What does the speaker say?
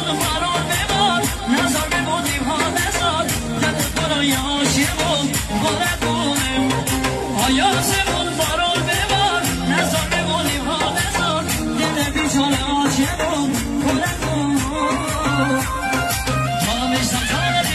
فرار ببار نظر به بودیم ها بزار جد برای عاشق و گره گونه آیا